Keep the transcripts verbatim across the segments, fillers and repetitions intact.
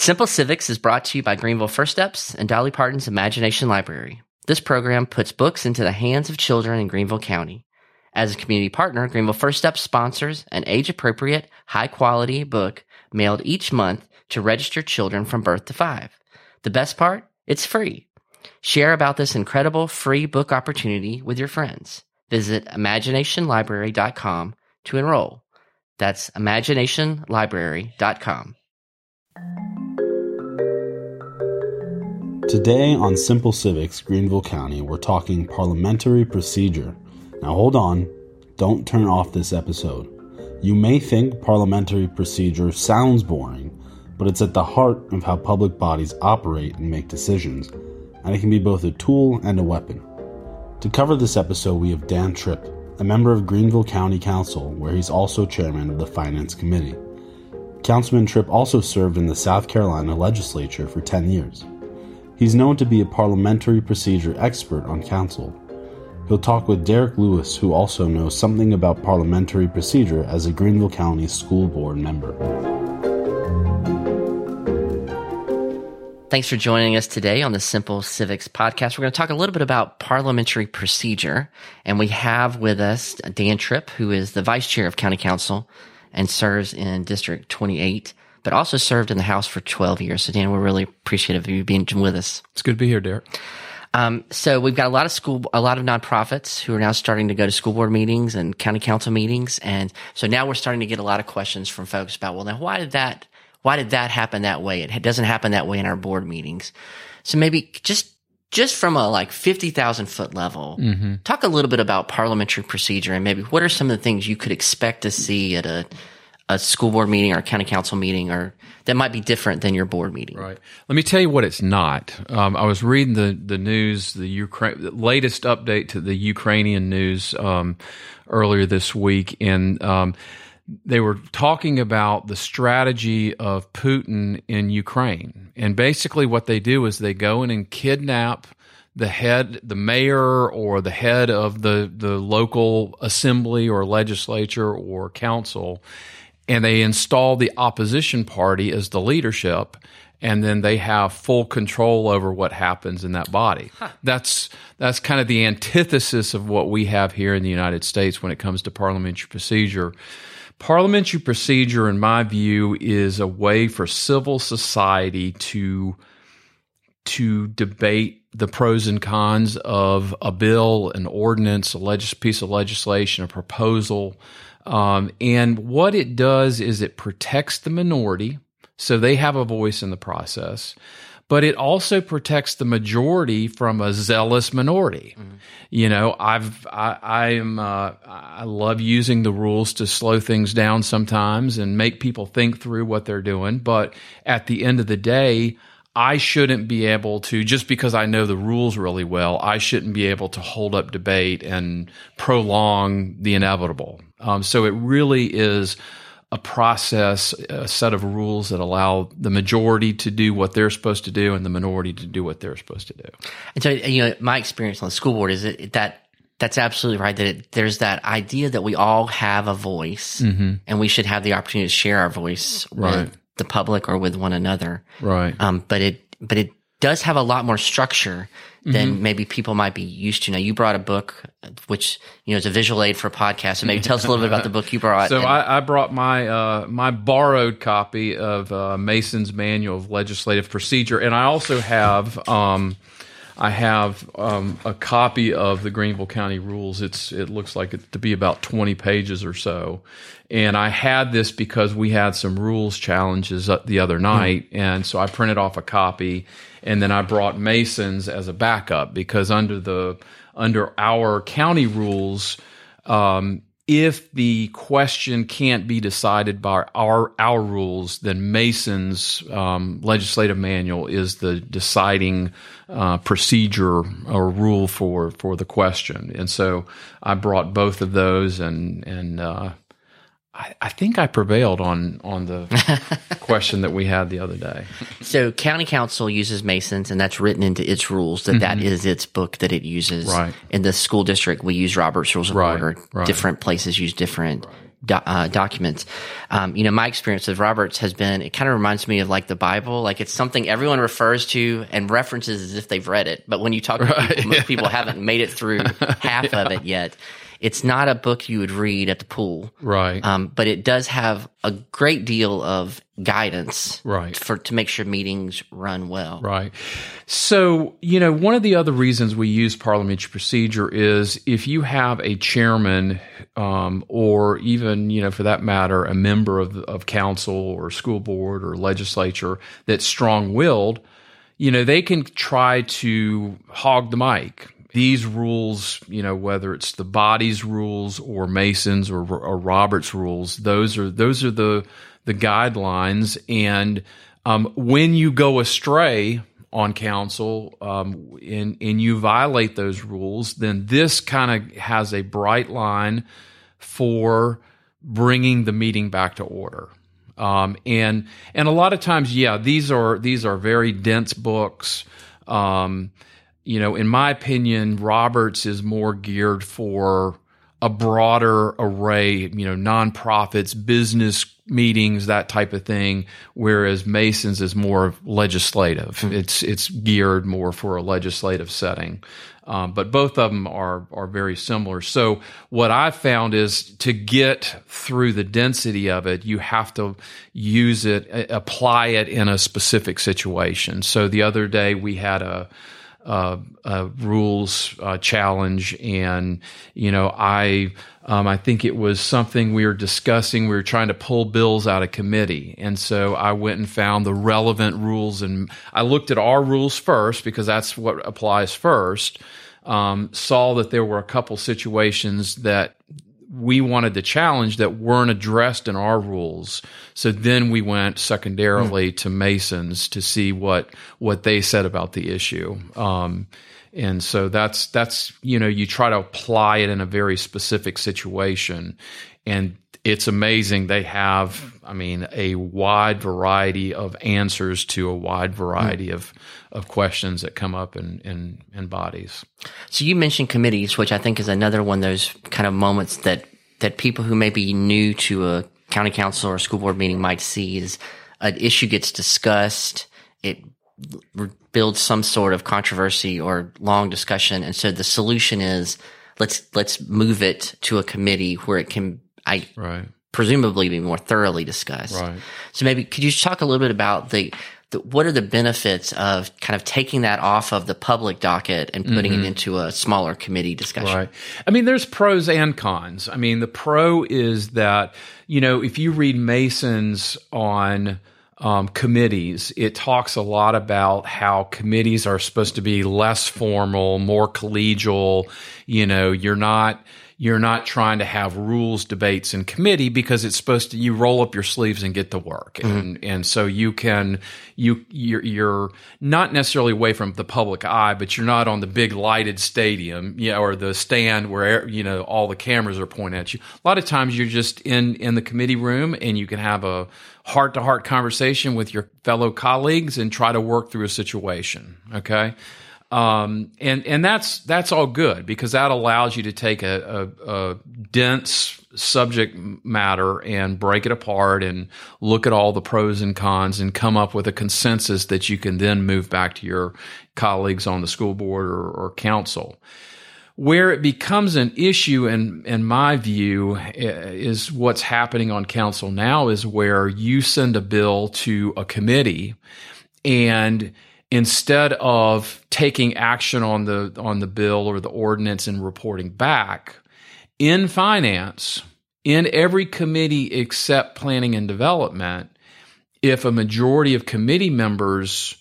Simple Civics is brought to you by Greenville First Steps and Dolly Parton's Imagination Library. This program puts books into the hands of children in Greenville County. As a community partner, Greenville First Steps sponsors an age-appropriate, high-quality book mailed each month to registered children from birth to five. The best part? It's free. Share about this incredible free book opportunity with your friends. Visit imagination library dot com to enroll. That's imagination library dot com. Today on Simple Civics, Greenville County, we're talking parliamentary procedure. Now hold on, don't turn off this episode. You may think parliamentary procedure sounds boring, but it's at the heart of how public bodies operate and make decisions, and it can be both a tool and a weapon. To cover this episode, we have Dan Tripp, a member of Greenville County Council, where he's also chairman of the Finance Committee. Councilman Tripp also served in the South Carolina legislature for ten years. He's known to be a parliamentary procedure expert on council. He'll talk with Derek Lewis, who also knows something about parliamentary procedure as a Greenville County School Board member. Thanks for joining us today on the Simple Civics podcast. We're going to talk a little bit about parliamentary procedure, and we have with us Dan Tripp, who is the vice chair of county council and serves in District twenty-eight, but also served in the House for twelve years. So Dan, we're really appreciative of you being with us. It's good to be here, Derek. Um, so we've got a lot of school, a lot of nonprofits who are now starting to go to school board meetings and county council meetings. And so now we're starting to get a lot of questions from folks about, well, now why did that, why did that happen that way? It doesn't happen that way in our board meetings. So maybe just, just from a like fifty thousand foot level, mm-hmm. talk a little bit about parliamentary procedure and maybe what are some of the things you could expect to see at a, a school board meeting or a county council meeting, or that might be different than your board meeting. Right. Let me tell you what it's not. Um, I was reading the, the news, the Ukraine, the latest update to the Ukrainian news um, earlier this week, and um, they were talking about the strategy of Putin in Ukraine. And basically what they do is they go in and kidnap the head, the mayor or the head of the, the local assembly or legislature or council, and they install the opposition party as the leadership, and then they have full control over what happens in that body. Huh. That's that's kind of the antithesis of what we have here in the United States when it comes to parliamentary procedure. Parliamentary procedure, in my view, is a way for civil society to to debate the pros and cons of a bill, an ordinance, a legis- piece of legislation, a proposal. Um, and what it does is it protects the minority, so they have a voice in the process, but it also protects the majority from a zealous minority. Mm-hmm. You know, I've, I, I am, uh, I love using the rules to slow things down sometimes and make people think through what they're doing. But at the end of the day, I shouldn't be able to, just because I know the rules really well, I shouldn't be able to hold up debate and prolong the inevitable. Um, so it really is a process, a set of rules that allow the majority to do what they're supposed to do and the minority to do what they're supposed to do. And so, you know, my experience on the school board is that, that that's absolutely right, that it, there's that idea that we all have a voice, mm-hmm. and we should have the opportunity to share our voice right. with the public or with one another. Right. Um, but it, but it does have a lot more structure than mm-hmm. maybe people might be used to. Now, you brought a book, which, you know, is a visual aid for a podcast. So maybe tell us a little bit about the book you brought. So and, I, I brought my uh, my borrowed copy of uh, Mason's Manual of Legislative Procedure, and I also have um, I have um, a copy of the Greenville County Rules. It's it looks like it to be about twenty pages or so. And I had this because we had some rules challenges the other night, mm. and so I printed off a copy, and then I brought Mason's as a backup because under the under our county rules, um, if the question can't be decided by our our rules, then Mason's um, legislative manual is the deciding uh, procedure or rule for for the question. And so I brought both of those, and and uh, I, I think I prevailed on on the question that we had the other day. So county council uses Mason's, and that's written into its rules that mm-hmm. that is its book that it uses. Right. In the school district, we use Robert's Rules of right. Order. Right. Different places use different right. do, uh, documents. Um, you know, my experience with Roberts has been, it kind of reminds me of like the Bible. Like it's something everyone refers to and references as if they've read it. But when you talk to right, people, most yeah. people haven't made it through half yeah. of it yet. It's not a book you would read at the pool. Right. Um, but it does have a great deal of guidance right. for to make sure meetings run well. Right. So, you know, one of the other reasons we use parliamentary procedure is if you have a chairman um, or even, you know, for that matter, a member of, of council or school board or legislature that's strong-willed, you know, they can try to hog the mic. These rules, you know, whether it's the body's rules or Mason's or, or Robert's rules, those are those are the the guidelines. And um, when you go astray on council um, and and you violate those rules, then this kind of has a bright line for bringing the meeting back to order. Um, and and a lot of times, yeah, these are these are very dense books. Um, You know, in my opinion, Roberts is more geared for a broader array, you know, nonprofits, business meetings, that type of thing, whereas Mason's is more legislative. Mm-hmm. It's it's geared more for a legislative setting. Um, but both of them are are very similar. So what I've found is to get through the density of it, you have to use it, apply it in a specific situation. So the other day we had a Uh, uh, rules uh, challenge, and you know, I um, I think it was something we were discussing. We were trying to pull bills out of committee, and so I went and found the relevant rules, and I looked at our rules first because that's what applies first. Um, saw that there were a couple situations that we wanted to challenge that weren't addressed in our rules. So then we went secondarily mm. to Mason's to see what what they said about the issue. Um, and so that's that's you know, you try to apply it in a very specific situation, and it's amazing. They have, I mean, a wide variety of answers to a wide variety mm. of of questions that come up in, in, in bodies. So you mentioned committees, which I think is another one of those kind of moments that, that people who may be new to a county council or a school board meeting might see is an issue gets discussed, it builds some sort of controversy or long discussion, and so the solution is let's let's move it to a committee where it can I right. presumably be more thoroughly discussed. Right. So maybe could you talk a little bit about the The, what are the benefits of kind of taking that off of the public docket and putting mm-hmm. it into a smaller committee discussion? Right. I mean, there's pros and cons. I mean, the pro is that, you know, if you read Mason's on um, committees, it talks a lot about how committees are supposed to be less formal, more collegial. You know, you're not... You're not trying to have rules debates in committee because it's supposed to, you roll up your sleeves and get to work. Mm-hmm. And, and so you can, you, you're, you're not necessarily away from the public eye, but you're not on the big lighted stadium, you know, or the stand where, you know, all the cameras are pointing at you. A lot of times you're just in, in the committee room and you can have a heart to heart conversation with your fellow colleagues and try to work through a situation. Okay. Um, and, and that's, that's all good because that allows you to take a, a, a dense subject matter and break it apart and look at all the pros and cons and come up with a consensus that you can then move back to your colleagues on the school board or, or council. Where it becomes an issue, in, in my view, is what's happening on council now is where you send a bill to a committee and instead of taking action on the on the bill or the ordinance and reporting back, in finance, in every committee except planning and development, if a majority of committee members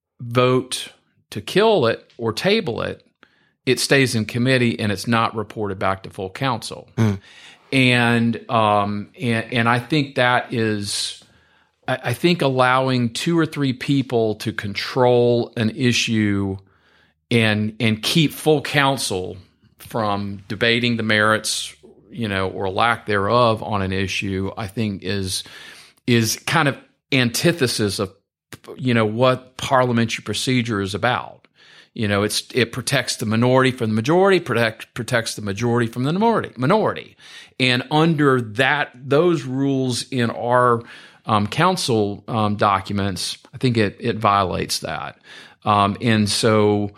vote to kill it or table it, it stays in committee and it's not reported back to full council. Mm. And um and and I think that is I think allowing two or three people to control an issue and and keep full council from debating the merits, you know, or lack thereof on an issue, I think is is kind of antithesis of, you know, what parliamentary procedure is about. You know, it's it protects the minority from the majority, protect protects the majority from the minority. Minority, and under that those rules in our um, council um, documents, I think it it violates that. Um, and so,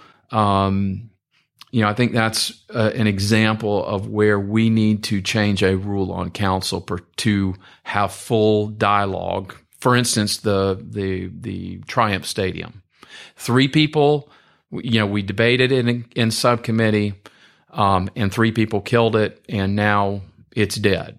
um, you know, I think that's uh, an example of where we need to change a rule on council per, to have full dialogue. For instance, the the the Triumph Stadium, three people. You know, we debated it in, in subcommittee, um, and three people killed it, and now it's dead.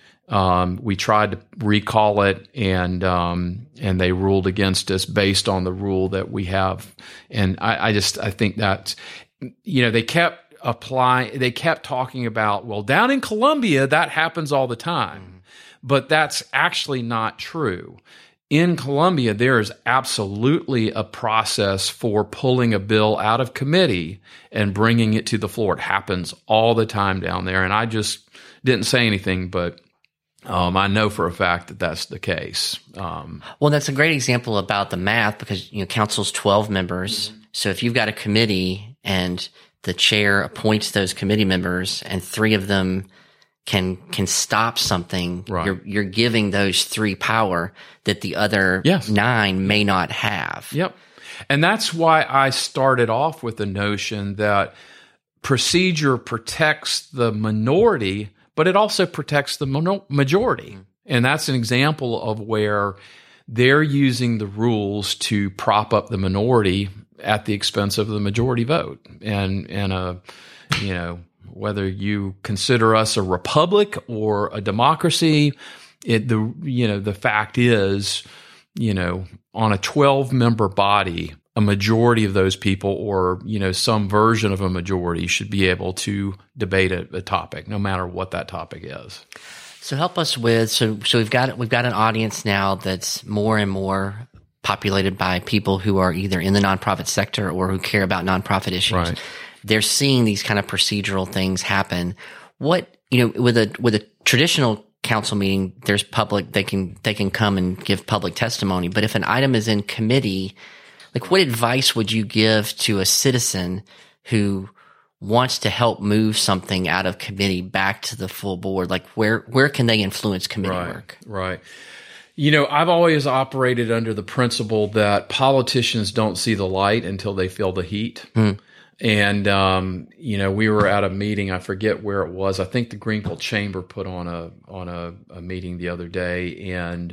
Um, we tried to recall it, and um, and they ruled against us based on the rule that we have. And I, I just I think that, you know, they kept applying, they kept talking about, well, down in Columbia that happens all the time, mm-hmm. but that's actually not true. In Columbia, there is absolutely a process for pulling a bill out of committee and bringing it to the floor. It happens all the time down there, and I just didn't say anything, but um, I know for a fact that that's the case. Um, well, that's a great example about the math because, you know, council's twelve members. Mm-hmm. So if you've got a committee and the chair appoints those committee members and three of them can can stop something, right. you're you're giving those three power that the other yes. nine may not have. Yep. And that's why I started off with the notion that procedure protects the minority, but it also protects the majority. Mm-hmm. And that's an example of where they're using the rules to prop up the minority at the expense of the majority vote. And and a you know whether you consider us a republic or a democracy, it the you know the fact is, you know, on a twelve member body, a majority of those people, or you know, some version of a majority, should be able to debate a, a topic, no matter what that topic is. So help us with so so we've got we've got an audience now that's more and more populated by people who are either in the nonprofit sector or who care about nonprofit issues. Right. They're seeing these kind of procedural things happen. What, you know, with a with a traditional council meeting, there's public, they can they can come and give public testimony. But if an item is in committee, like what advice would you give to a citizen who wants to help move something out of committee back to the full board? Like where where can they influence committee right, work? Right. You know, I've always operated under the principle that politicians don't see the light until they feel the heat. Mm. And, um, you know, we were at a meeting, I forget where it was. I think the Greenville Chamber put on a, on a, a meeting the other day, and,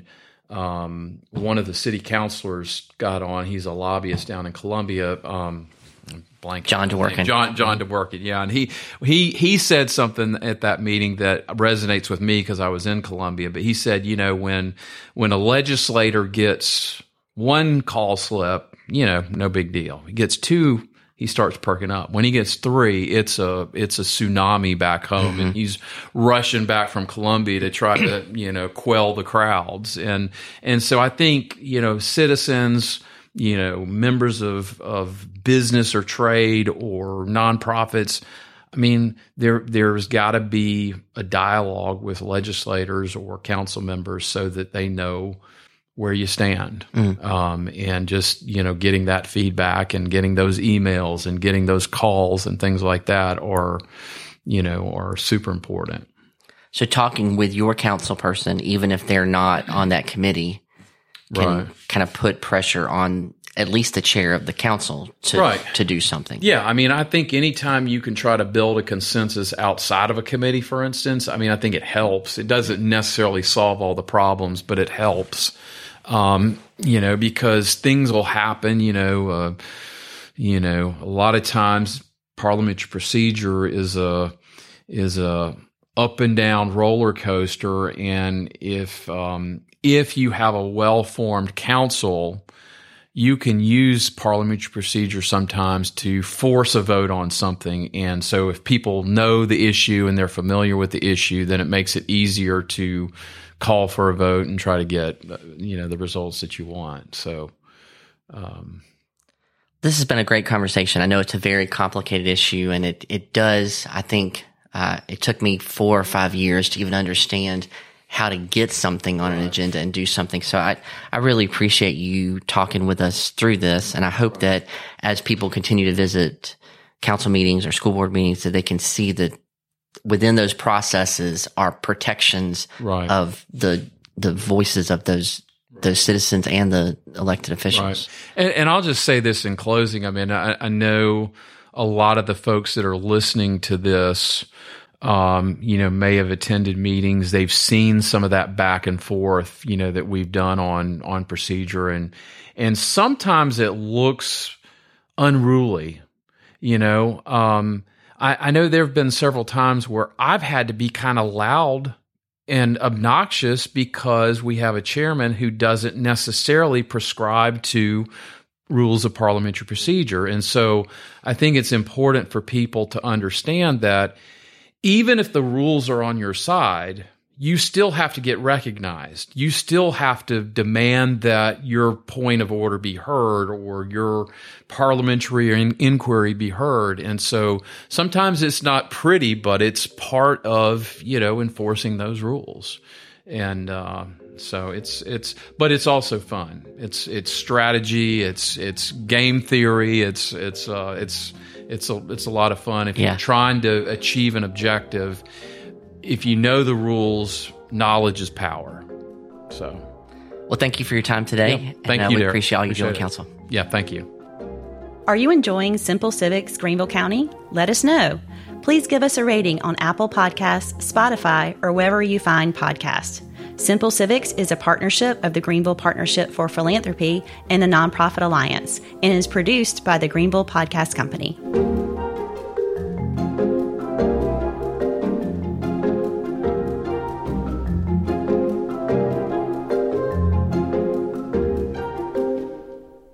um, one of the city councilors got on. He's a lobbyist down in Columbia. Um, blank. John DeWorkin. John, John DeWorkin. Yeah. And he, he, he said something at that meeting that resonates with me because I was in Columbia, but he said, you know, when, when a legislator gets one call slip, you know, no big deal. He gets two, he starts perking up. When he gets three, it's a it's a tsunami back home, mm-hmm. and he's rushing back from Columbia to try to you know quell the crowds. And and so I think you know citizens, you know members of of business or trade or nonprofits. I mean, there there's got to be a dialogue with legislators or council members so that they know where you stand, mm. um, and just, you know, getting that feedback and getting those emails and getting those calls and things like that are, you know, are super important. So talking with your council person, even if they're not on that committee, can right. kind of put pressure on at least the chair of the council to, right. to do something. Yeah. I mean, I think anytime you can try to build a consensus outside of a committee, for instance, I mean, I think it helps. It doesn't necessarily solve all the problems, but it helps. Um, you know, because things will happen, you know, uh, you know, a lot of times parliamentary procedure is a, is a up and down roller coaster. And if, um, if you have a well-formed council, you can use parliamentary procedure sometimes to force a vote on something. And so if people know the issue and they're familiar with the issue, then it makes it easier to call for a vote and try to get, you know, the results that you want. So, um, this has been a great conversation. I know it's a very complicated issue, and it, it does, I think, uh, it took me four or five years to even understand how to get something on an agenda and do something. So I, I really appreciate you talking with us through this. And I hope that as people continue to visit council meetings or school board meetings, that they can see that within those processes are protections right. of the the voices of those those citizens and the elected officials. Right. And, and I'll just say this in closing. I mean, I, I know a lot of the folks that are listening to this, um, you know, may have attended meetings. They've seen some of that back and forth, you know, that we've done on on procedure, and and sometimes it looks unruly. You know, um, I, I know there have been several times where I've had to be kind of loud and obnoxious because we have a chairman who doesn't necessarily prescribe to rules of parliamentary procedure. And so I think it's important for people to understand that even if the rules are on your side, you still have to get recognized. You still have to demand that your point of order be heard or your parliamentary in- inquiry be heard. And so sometimes it's not pretty, but it's part of, you know, enforcing those rules. And uh, so it's it's, but it's also fun. It's it's strategy. It's it's game theory. It's it's uh, it's it's a it's a lot of fun if yeah. you're trying to achieve an objective. If you know the rules, knowledge is power. So, well, thank you for your time today. Yeah, thank and, uh, you, we Derek. appreciate all you do on Appreciate it. council. Yeah, thank you. Are you enjoying Simple Civics Greenville County? Let us know. Please give us a rating on Apple Podcasts, Spotify, or wherever you find podcasts. Simple Civics is a partnership of the Greenville Partnership for Philanthropy and the Nonprofit Alliance, and is produced by the Greenville Podcast Company.